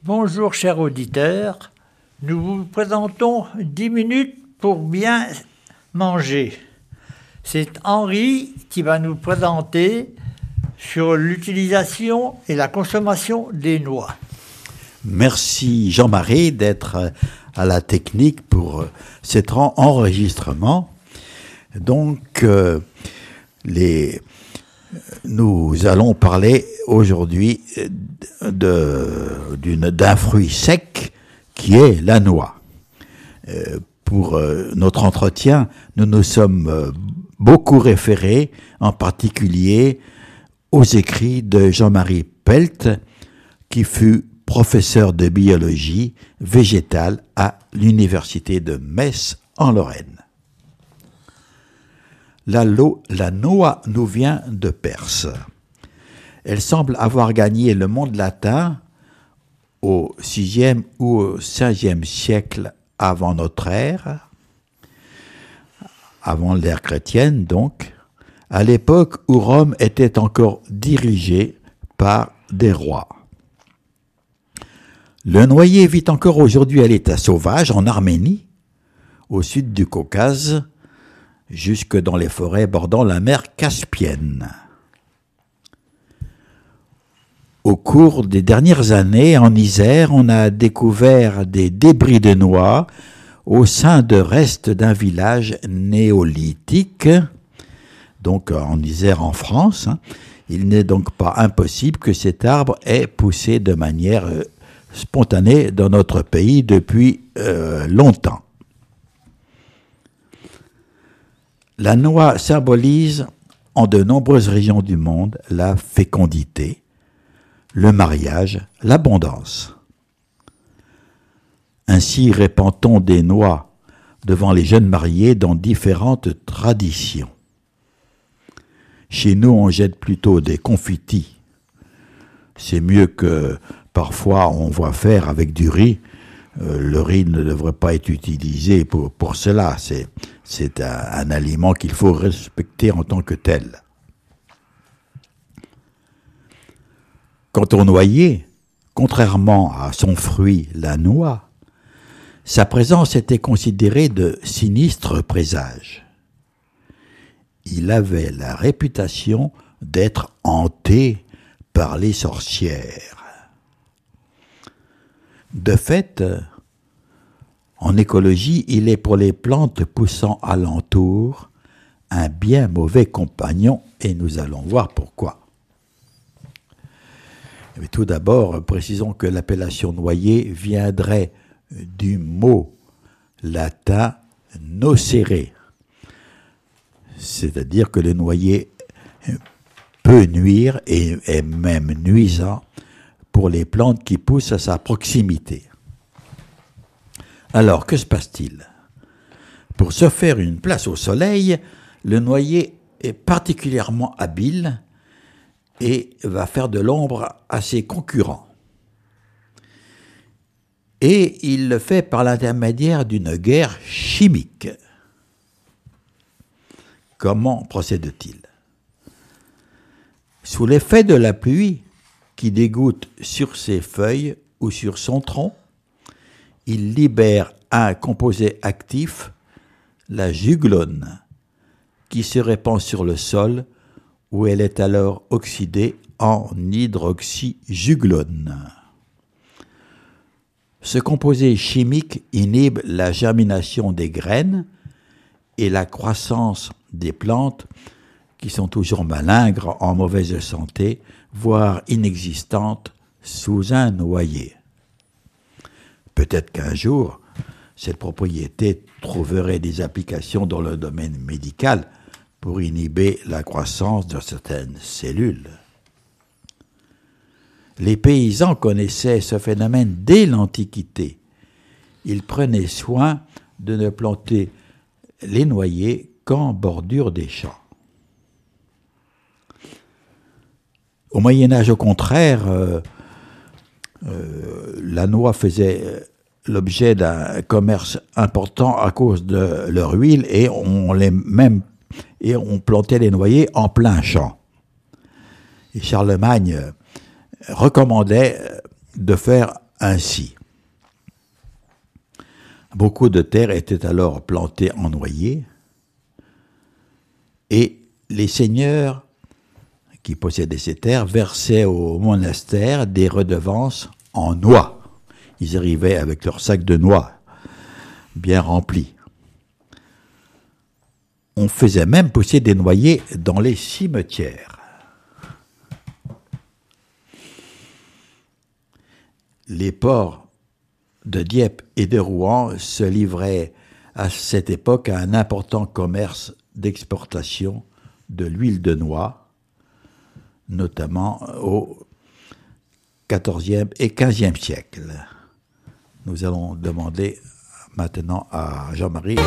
Bonjour chers auditeurs, nous vous présentons 10 minutes pour bien manger. C'est Henri qui va nous présenter sur l'utilisation et la consommation des noix. Merci Jean-Marie d'être à la technique pour cet enregistrement. Donc, nous allons parler aujourd'hui d'un fruit sec qui est la noix. Pour notre entretien, nous nous sommes beaucoup référés, en particulier aux écrits de Jean-Marie Pelt, qui fut professeur de biologie végétale à l'université de Metz en Lorraine. La noix nous vient de Perse. Elle semble avoir gagné le monde latin au VIe ou au Ve siècle avant notre ère, avant l'ère chrétienne donc, à l'époque où Rome était encore dirigée par des rois. Le noyer vit encore aujourd'hui à l'état sauvage en Arménie, au sud du Caucase, jusque dans les forêts bordant la mer Caspienne. Au cours des dernières années, en Isère, on a découvert des débris de noix au sein de restes d'un village néolithique, donc en Isère en France. Il n'est donc pas impossible que cet arbre ait poussé de manière spontanée dans notre pays depuis longtemps. La noix symbolise en de nombreuses régions du monde la fécondité, le mariage, l'abondance. Ainsi répand-on des noix devant les jeunes mariés dans différentes traditions. Chez nous, on jette plutôt des confitis. C'est mieux que parfois on voit faire avec du riz. Le riz ne devrait pas être utilisé pour cela. C'est un aliment qu'il faut respecter en tant que tel. Quant au noyer, contrairement à son fruit, la noix, sa présence était considérée de sinistre présage. Il avait la réputation d'être hanté par les sorcières. De fait, en écologie, il est pour les plantes poussant alentour un bien mauvais compagnon, et nous allons voir pourquoi. Mais tout d'abord, précisons que l'appellation noyer viendrait du mot latin nocere, c'est-à-dire que le noyer peut nuire et est même nuisant pour les plantes qui poussent à sa proximité. Alors, que se passe-t-il? Pour se faire une place au soleil, le noyer est particulièrement habile et va faire de l'ombre à ses concurrents. Et il le fait par l'intermédiaire d'une guerre chimique. Comment procède-t-il? Sous l'effet de la pluie qui dégoutte sur ses feuilles ou sur son tronc, il libère un composé actif, la juglone, qui se répand sur le sol où elle est alors oxydée en hydroxyjuglone. Ce composé chimique inhibe la germination des graines et la croissance des plantes qui sont toujours malingres, en mauvaise santé, voire inexistantes sous un noyer. Peut-être qu'un jour, cette propriété trouverait des applications dans le domaine médical pour inhiber la croissance de certaines cellules. Les paysans connaissaient ce phénomène dès l'Antiquité. Ils prenaient soin de ne planter les noyers qu'en bordure des champs. Au Moyen-Âge, au contraire, la noix faisait l'objet d'un commerce important à cause de leur huile et on plantait les noyers en plein champ. Et Charlemagne recommandait de faire ainsi. Beaucoup de terres étaient alors plantées en noyer et les seigneurs qui possédaient ces terres versaient au monastère des redevances en noix. Ils arrivaient avec leur sac de noix bien rempli. On faisait même pousser des noyers dans les cimetières. Les ports de Dieppe et de Rouen se livraient à cette époque à un important commerce d'exportation de l'huile de noix, notamment au XIVe et XVe siècle. Nous allons demander maintenant à Jean-Marie.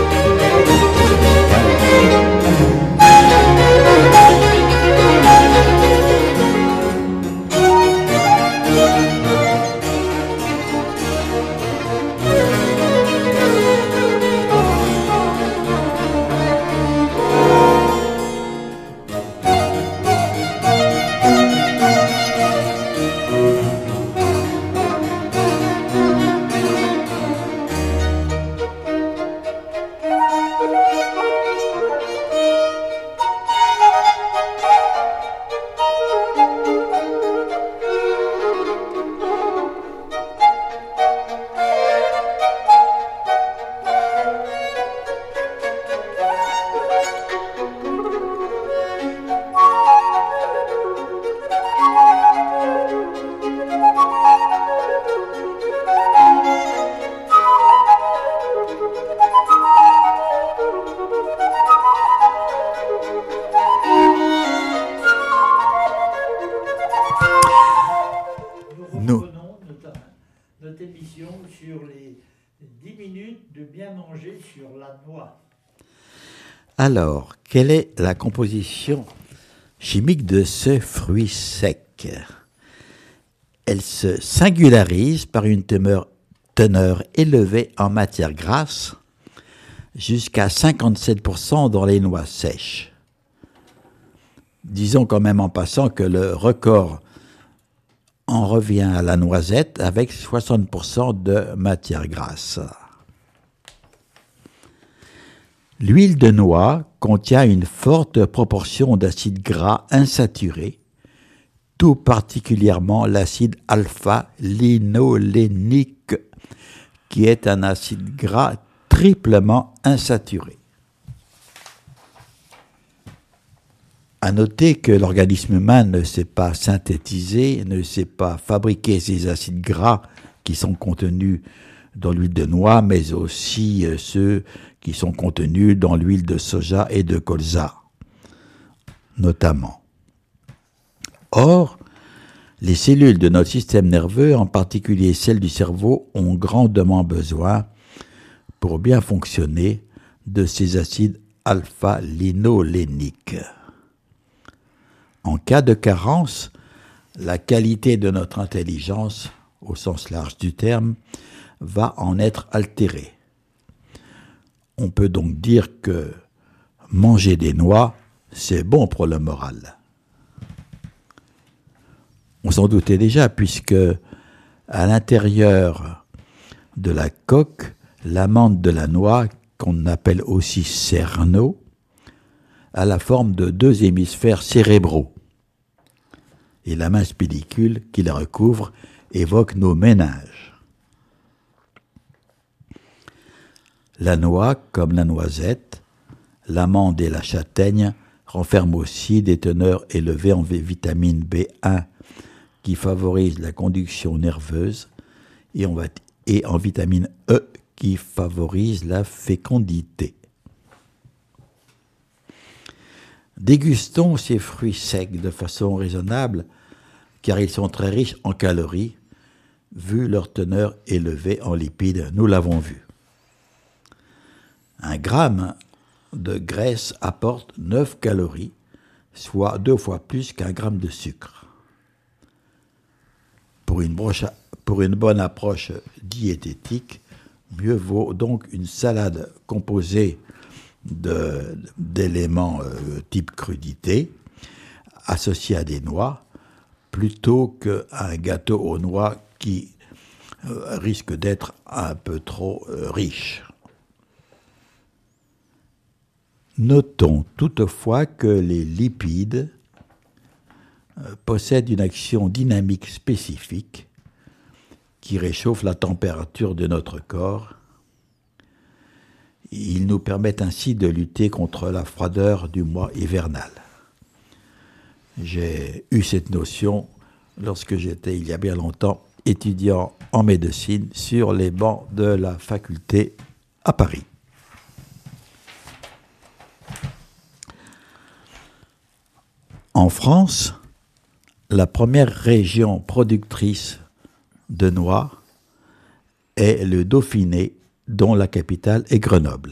Notre émission sur les 10 minutes de bien manger sur la noix. Alors, quelle est la composition chimique de ce fruit sec? Elle se singularise par une teneur élevée en matière grasse, jusqu'à 57% dans les noix sèches. Disons quand même en passant que le record en revient à la noisette avec 60% de matière grasse. L'huile de noix contient une forte proportion d'acides gras insaturés, tout particulièrement l'acide alpha-linolénique, qui est un acide gras triplement insaturé. À noter que l'organisme humain ne sait pas synthétiser, ne sait pas fabriquer ces acides gras qui sont contenus dans l'huile de noix, mais aussi ceux qui sont contenus dans l'huile de soja et de colza, notamment. Or, les cellules de notre système nerveux, en particulier celles du cerveau, ont grandement besoin, pour bien fonctionner, de ces acides alpha-linoléniques. En cas de carence, la qualité de notre intelligence, au sens large du terme, va en être altérée. On peut donc dire que manger des noix, c'est bon pour le moral. On s'en doutait déjà, puisque à l'intérieur de la coque, l'amande de la noix, qu'on appelle aussi cerneau, a la forme de 2 hémisphères cérébraux. Et la mince pellicule qui la recouvre évoque nos méninges. La noix, comme la noisette, l'amande et la châtaigne, renferment aussi des teneurs élevées en vitamine B1 qui favorise la conduction nerveuse et en vitamine E qui favorise la fécondité. Dégustons ces fruits secs de façon raisonnable, car ils sont très riches en calories, vu leur teneur élevée en lipides, nous l'avons vu. 1 gramme de graisse apporte 9 calories, soit 2 fois plus qu'1 gramme de sucre. Pour une bonne approche diététique, mieux vaut donc une salade composée d'éléments type crudité, associés à des noix, plutôt qu'un gâteau aux noix qui risque d'être un peu trop riche. Notons toutefois que les lipides possèdent une action dynamique spécifique qui réchauffe la température de notre corps. Ils nous permettent ainsi de lutter contre la froideur du mois hivernal. J'ai eu cette notion lorsque j'étais, il y a bien longtemps, étudiant en médecine sur les bancs de la faculté à Paris. En France, la première région productrice de noix est le Dauphiné, dont la capitale est Grenoble.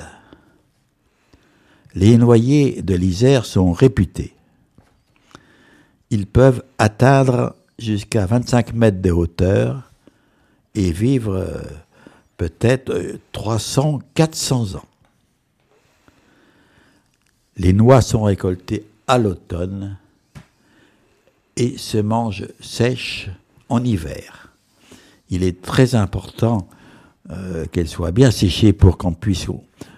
Les noyers de l'Isère sont réputés. Ils peuvent atteindre jusqu'à 25 mètres de hauteur et vivre peut-être 300-400 ans. Les noix sont récoltées à l'automne et se mangent sèches en hiver. Il est très important qu'elles soient bien séchées pour qu'elles puissent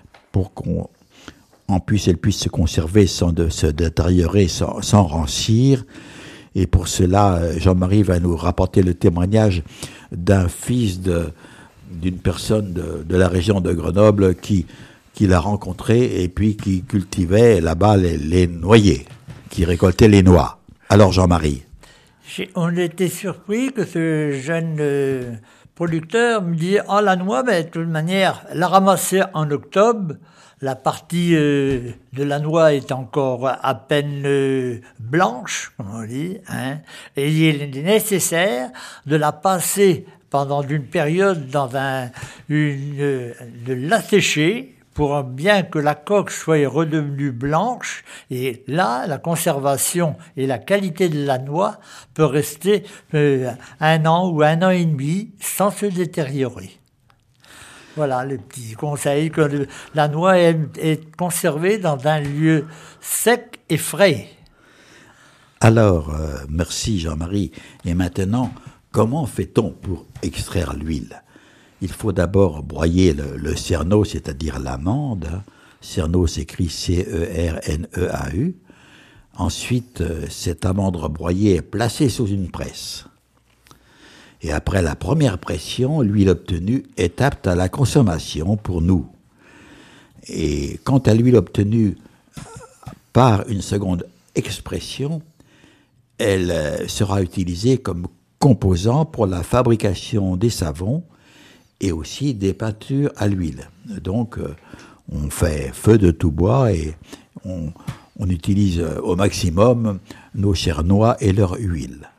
se conserver sans se détériorer, sans rancir. Et pour cela, Jean-Marie va nous rapporter le témoignage d'un fils d'une personne de la région de Grenoble qui l'a rencontré et puis qui cultivait là-bas les noyers, qui récoltait les noix. Alors Jean-Marie. On était surpris que ce jeune producteur me dit « Ah, la noix, de toute manière, la ramasser en octobre, la partie de la noix est encore à peine blanche, comme on dit, hein, et il est nécessaire de la passer pendant une période de la sécher, pour bien que la coque soit redevenue blanche, et là, la conservation et la qualité de la noix peut rester 1 an ou 1 an et demi sans se détériorer. Voilà les petits conseils, que la noix est conservée dans un lieu sec et frais. Alors, merci Jean-Marie. Et maintenant, comment fait-on pour extraire l'huile ? Il faut d'abord broyer le cerneau, c'est-à-dire l'amande. Cerneau s'écrit C-E-R-N-E-A-U. Ensuite, cette amande broyée est placée sous une presse. Et après la première pression, l'huile obtenue est apte à la consommation pour nous. Et quant à l'huile obtenue par une seconde expression, elle sera utilisée comme composant pour la fabrication des savons et aussi des peintures à l'huile. Donc, on fait feu de tout bois et on utilise au maximum nos cernois et leur huile.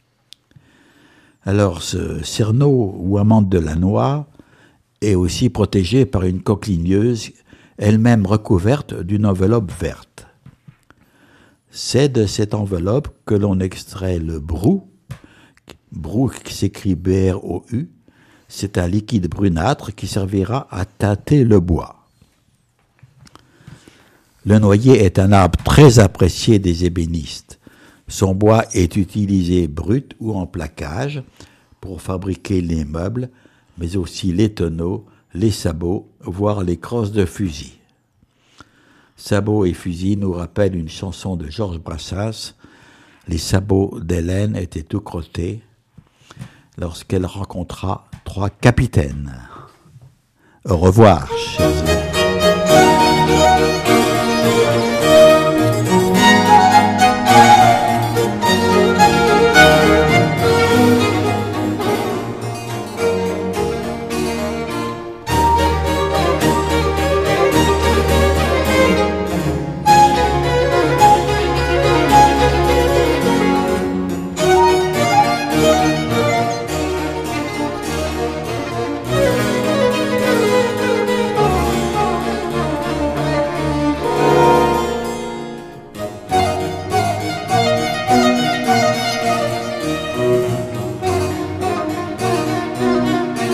Alors, ce cerneau ou amande de la noix est aussi protégé par une coque ligneuse, elle-même recouverte d'une enveloppe verte. C'est de cette enveloppe que l'on extrait le brou qui s'écrit B-R-O-U. C'est un liquide brunâtre qui servira à tâter le bois. Le noyer est un arbre très apprécié des ébénistes. Son bois est utilisé brut ou en plaquage pour fabriquer les meubles, mais aussi les tonneaux, les sabots, voire les crosses de fusil. Sabots et fusils nous rappellent une chanson de Georges Brassens. Les sabots d'Hélène étaient tout crottés lorsqu'elle rencontra 3 capitaines. Au revoir, chers